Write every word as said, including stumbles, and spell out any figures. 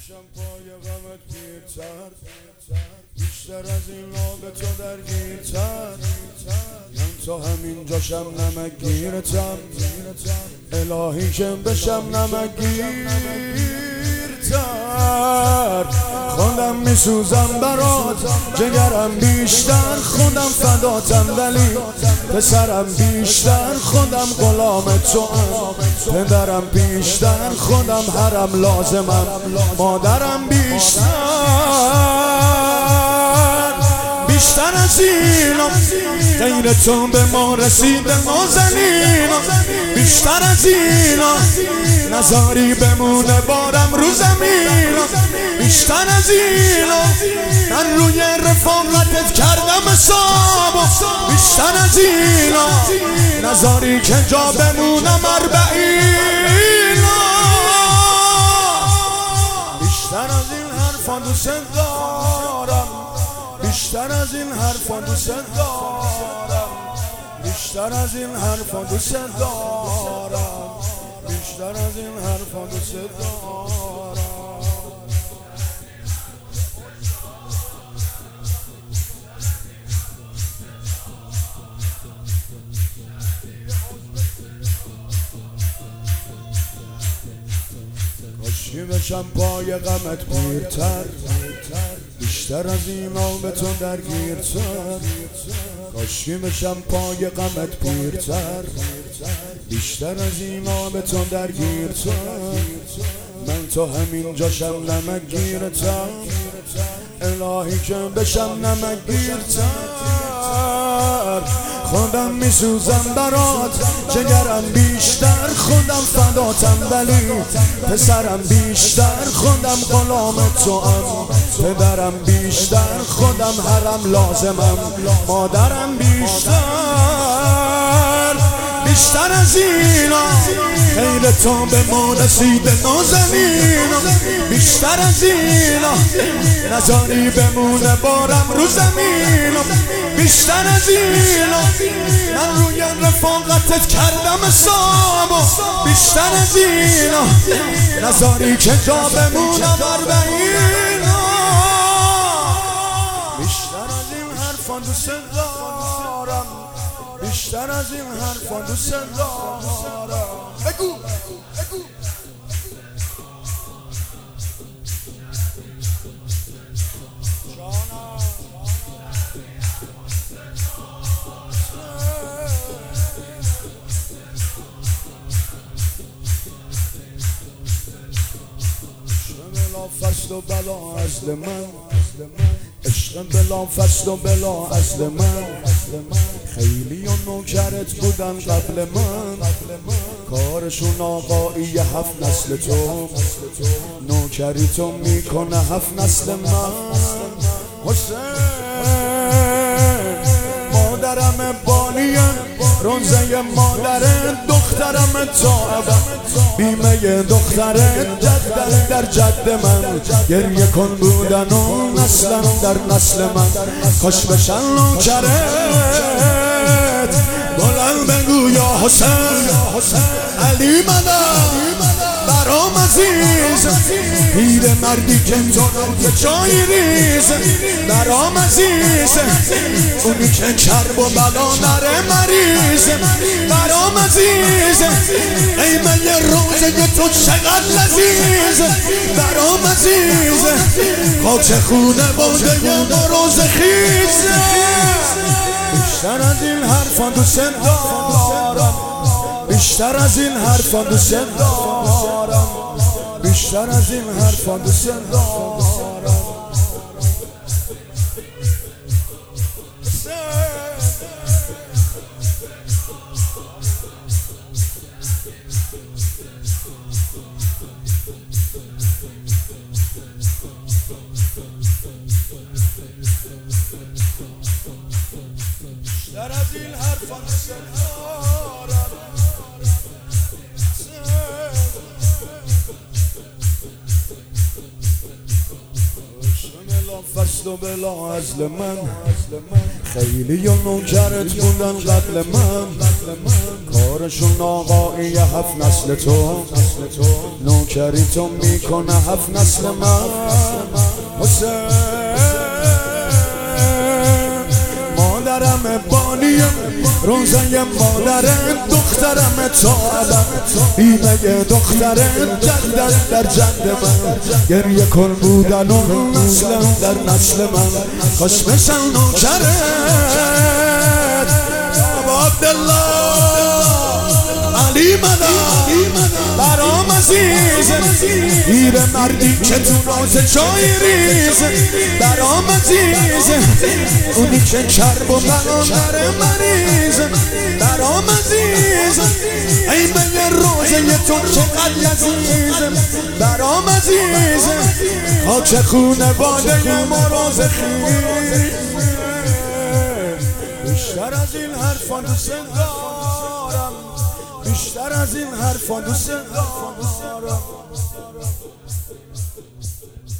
بشم پای غمت پیرتر، بیشتر از این به تو درگیرتر. من تا همین جاشم نمکگیرتم، الهی که بشم نمکگیرتر. خودم میسوزم برات، جگرم بیشتر، خودم فداتم ولی پسرم بیشتر. خودم غلام توام، پدرم بیشتر، خودم حرم لازمم، مادرم بیشتر. بیشتر از اینا غیر تو به ما رسیده نازنینا، بیشتر از اینا نزاری بمونه بارم رو زمینا. بیشتر از اینا من روی رفاقتت کردم حسابو، بیشتر از اینا نزاری که جا بمونم اربعینا. بیشتر از این حرفا دوست دارم، بیشتر از این حرفا دوست دارم، بیشتر از این حرفا دوست دارم، بیشتر از این حرفا دوست دارم. کاشکی بشم پای غمت پیرتر، بیشتر از اینا به تو درگیرتر. کاشکی بشم پای غمت پیرتر، بیشتر از اینا به تو درگیرتر. من تا همین جاشم نمکگیرتم، الهی که بشم نمکگیرتر. خودم میسوزم برات، جگرم بیشتر، خودم فداتم ولی پسرم بیشتر. خودم غلام توام، پدرم بیشتر، خودم حرم لازمم، مادرم بیشتر. بیشتر از اینا غیر تو به ما رسیده نازنینا، بیشتر از اینا نزاری بمونه بارم رو زمینا. بیشتر از اینا من روی رفاقتت کردم حسابو، بیشتر از اینا نزاری که جا بمونم اربعینا. بیشتر از این حرفا دوست دارم، بیشتر از این حرفا دوست دارم. بگو بگو فصل و بلا اصل من، عشق بلا فصل و بلا اصل من. خیلی و نوکرت بودن قبل من، کارشون آقایی هفت نسل تو، نوکری تو میکنه هفت نسل من. حسین مادرم بانیه، روزه مادره، دخترم تابه، بیمه دختره، جدن در جد من. گریه کن بودن و نسلم در نسل من، کاش بشن نوکرت. بلند بگو یا حسین، علی منم برام عزیز، پیر مردی که تو رو جایی ریز. برام عزیز اونی که کرب و بلا نره مریض. برام عزیز قیمه روزه تو چقدر لذیذ. برام عزیز خاک خونه باده و روز خیز. بیشتر از این حرفا دوست دارم، بیشتر از این حرفا دوست دارم، بیشتر از این حرفا دوست دارم. بیشتر از این حرفا دوست دارم. فصل و بلا ازل من، خیلی و نوکرت بودن قبل من، کارشون آقایی هفت نسل تو، نوکری تو میکنه هفت نسل من حسین مادرم بانیم روزه مادرم دخترم تابم ایمه دخترم جدن در جد من گریه کن بودن و نسلم در نسل من خوش بشن نوکرت بابا عبدالله علی مدد برام عزیز گیر مردی که تو راز جای ریز برام عزیز اونی که کرب و بلندر مریض برام عزیز ای من روزه تو چقدر لذیذ برام عزیز خاک خونه باده مراز خیز بیشتر از این حرفا دوست دارم بیشتر از این حرفا دوست دارم